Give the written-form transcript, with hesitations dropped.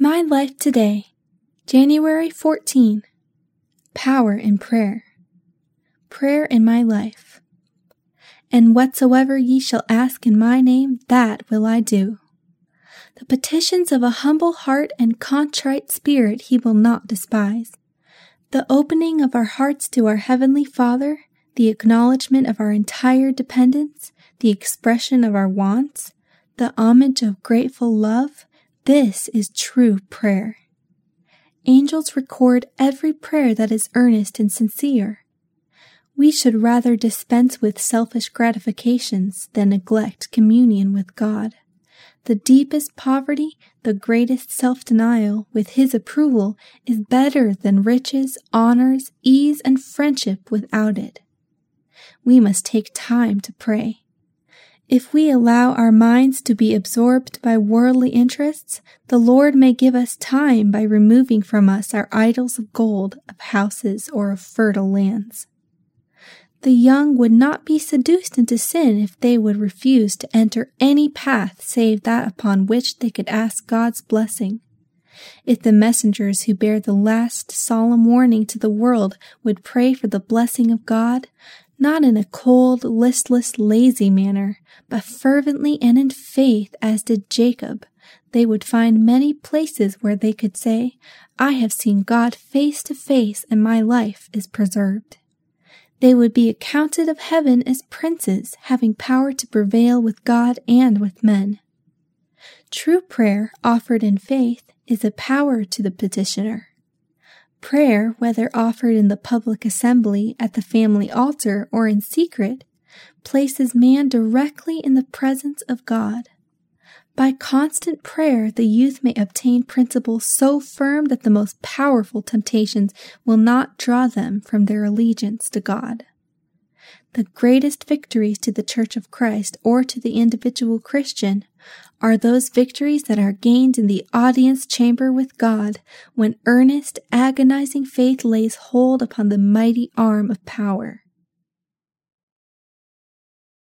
My Life Today, January 14. Power in Prayer. Prayer in my life. And whatsoever ye shall ask in my name, that will I do. The petitions of a humble heart and contrite spirit he will not despise. The opening of our hearts to our Heavenly Father, the acknowledgement of our entire dependence, the expression of our wants, the homage of grateful love, this is true prayer. Angels record every prayer that is earnest and sincere. We should rather dispense with selfish gratifications than neglect communion with God. The deepest poverty, the greatest self-denial, with His approval, is better than riches, honors, ease, and friendship without it. We must take time to pray. If we allow our minds to be absorbed by worldly interests, the Lord may give us time by removing from us our idols of gold, of houses, or of fertile lands. The young would not be seduced into sin if they would refuse to enter any path save that upon which they could ask God's blessing. If the messengers who bear the last solemn warning to the world would pray for the blessing of God, not in a cold, listless, lazy manner, but fervently and in faith as did Jacob, they would find many places where they could say, I have seen God face to face and my life is preserved. They would be accounted of heaven as princes, having power to prevail with God and with men. True prayer, offered in faith, is a power to the petitioner. Prayer, whether offered in the public assembly, at the family altar, or in secret, places man directly in the presence of God. By constant prayer, the youth may obtain principles so firm that the most powerful temptations will not draw them from their allegiance to God. The greatest victories to the Church of Christ or to the individual Christian are those victories that are gained in the audience chamber with God when earnest, agonizing faith lays hold upon the mighty arm of power.